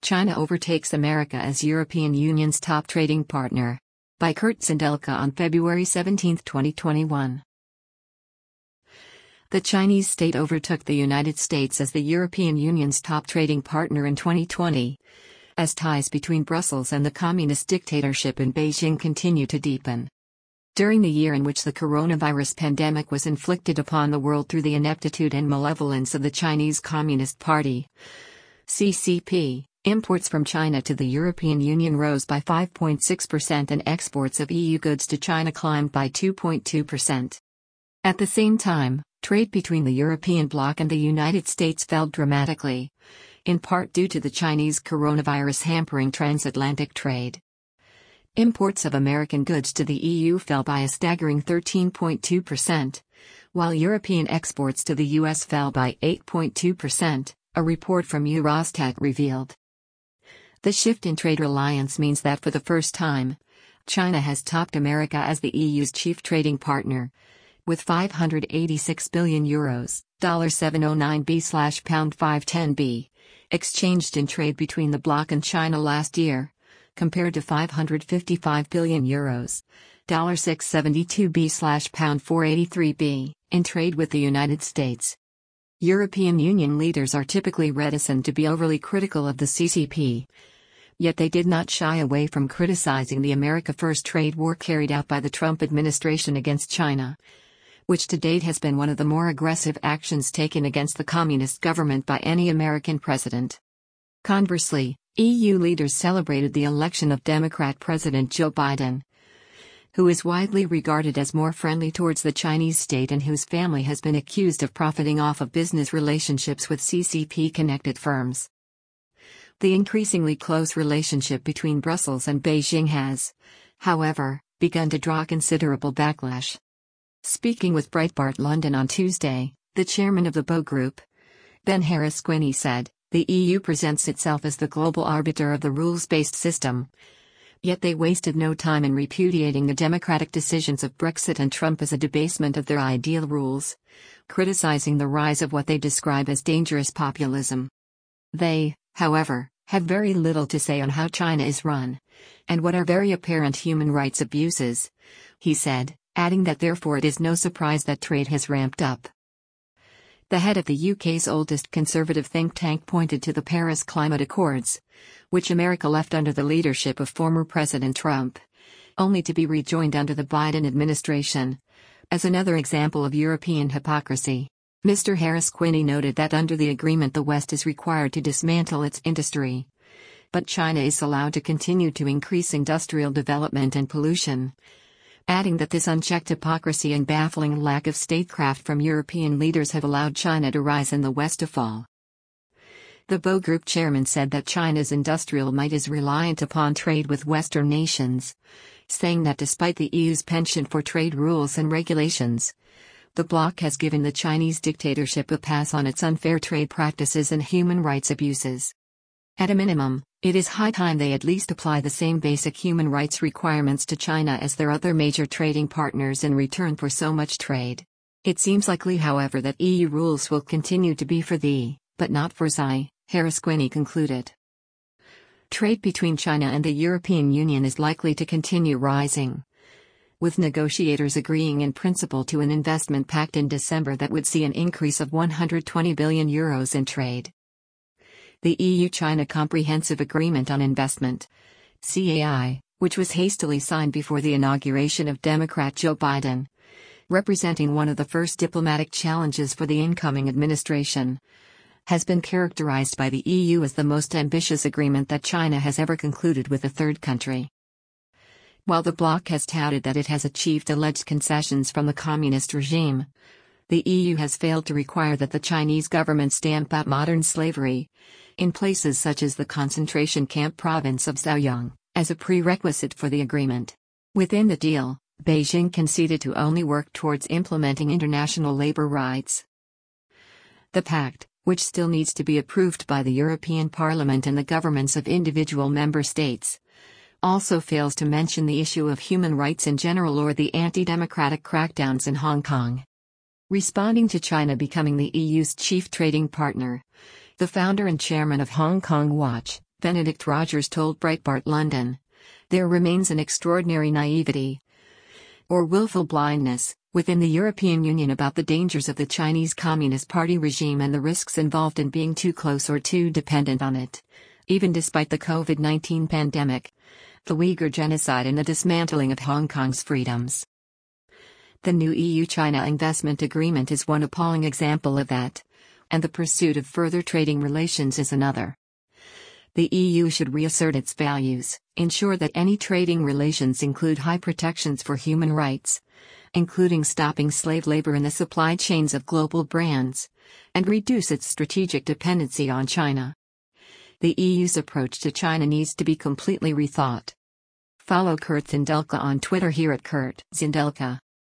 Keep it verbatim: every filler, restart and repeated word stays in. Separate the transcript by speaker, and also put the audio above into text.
Speaker 1: China overtakes America as European Union's top trading partner. By Kurt Sindelka on February seventeenth, twenty twenty-one. The Chinese state overtook the United States as the European Union's top trading partner in twenty twenty, as ties between Brussels and the communist dictatorship in Beijing continue to deepen. During the year in which the coronavirus pandemic was inflicted upon the world through the ineptitude and malevolence of the Chinese Communist Party, C C P, imports from China to the European Union rose by five point six percent and exports of E U goods to China climbed by two point two percent. At the same time, trade between the European bloc and the United States fell dramatically, in part due to the Chinese coronavirus hampering transatlantic trade. Imports of American goods to the E U fell by a staggering thirteen point two percent, while European exports to the U S fell by eight point two percent, a report from Eurostat revealed. The shift in trade reliance means that for the first time, China has topped America as the E U's chief trading partner, with five hundred eighty-six billion euros, seven hundred nine billion slash pound five ten billion, exchanged in trade between the bloc and China last year, compared to five hundred fifty-five billion euros, six hundred seventy-two billion slash pound four hundred eighty-three billion, in trade with the United States. European Union leaders are typically reticent to be overly critical of the C C P. Yet they did not shy away from criticizing the America First trade war carried out by the Trump administration against China, which to date has been one of the more aggressive actions taken against the communist government by any American president. Conversely, E U leaders celebrated the election of Democrat President Joe Biden, who is widely regarded as more friendly towards the Chinese state and whose family has been accused of profiting off of business relationships with C C P-connected firms. The increasingly close relationship between Brussels and Beijing has, however, begun to draw considerable backlash. Speaking with Breitbart London on Tuesday, the chairman of the B O Group, Ben Harris-Quinney said, "The E U presents itself as the global arbiter of the rules-based system. Yet they wasted no time in repudiating the democratic decisions of Brexit and Trump as a debasement of their ideal rules, criticizing the rise of what they describe as dangerous populism. They, however, have very little to say on how China is run, and what are very apparent human rights abuses," he said, adding that therefore it is no surprise that trade has ramped up. The head of the U K's oldest conservative think tank pointed to the Paris Climate Accords, which America left under the leadership of former President Trump, only to be rejoined under the Biden administration, as another example of European hypocrisy. Mister Harris-Quinney noted that under the agreement the West is required to dismantle its industry, but China is allowed to continue to increase industrial development and pollution, adding that this unchecked hypocrisy and baffling lack of statecraft from European leaders have allowed China to rise and the West to fall. The B O Group chairman said that China's industrial might is reliant upon trade with Western nations, saying that despite the E U's penchant for trade rules and regulations, the bloc has given the Chinese dictatorship a pass on its unfair trade practices and human rights abuses. At a minimum, it is high time they at least apply the same basic human rights requirements to China as their other major trading partners in return for so much trade. It seems likely, however, that E U rules will continue to be for thee, but not for Xi, Harris-Quinney concluded. Trade between China and the European Union is likely to continue rising, with negotiators agreeing in principle to an investment pact in December that would see an increase of one hundred twenty billion euros in trade. The E U-China Comprehensive Agreement on Investment, C A I, which was hastily signed before the inauguration of Democrat Joe Biden, representing one of the first diplomatic challenges for the incoming administration, has been characterized by the E U as the most ambitious agreement that China has ever concluded with a third country. While the bloc has touted that it has achieved alleged concessions from the communist regime, the E U has failed to require that the Chinese government stamp out modern slavery, in places such as the concentration camp province of Zhejiang, as a prerequisite for the agreement. Within the deal, Beijing conceded to only work towards implementing international labor rights. The pact, which still needs to be approved by the European Parliament and the governments of individual member states, also fails to mention the issue of human rights in general or the anti-democratic crackdowns in Hong Kong. Responding to China becoming the E U's chief trading partner, the founder and chairman of Hong Kong Watch, Benedict Rogers told Breitbart London. There remains an extraordinary naivety, or willful blindness, within the European Union about the dangers of the Chinese Communist Party regime and the risks involved in being too close or too dependent on it. Even despite the COVID nineteen pandemic, the Uyghur genocide and the dismantling of Hong Kong's freedoms. The new E U-China investment agreement is one appalling example of that, and the pursuit of further trading relations is another. The E U should reassert its values, ensure that any trading relations include high protections for human rights, including stopping slave labor in the supply chains of global brands, and reduce its strategic dependency on China. The E U's approach to China needs to be completely rethought. Follow Kurt Zindelka on Twitter here at Kurt Zindelka.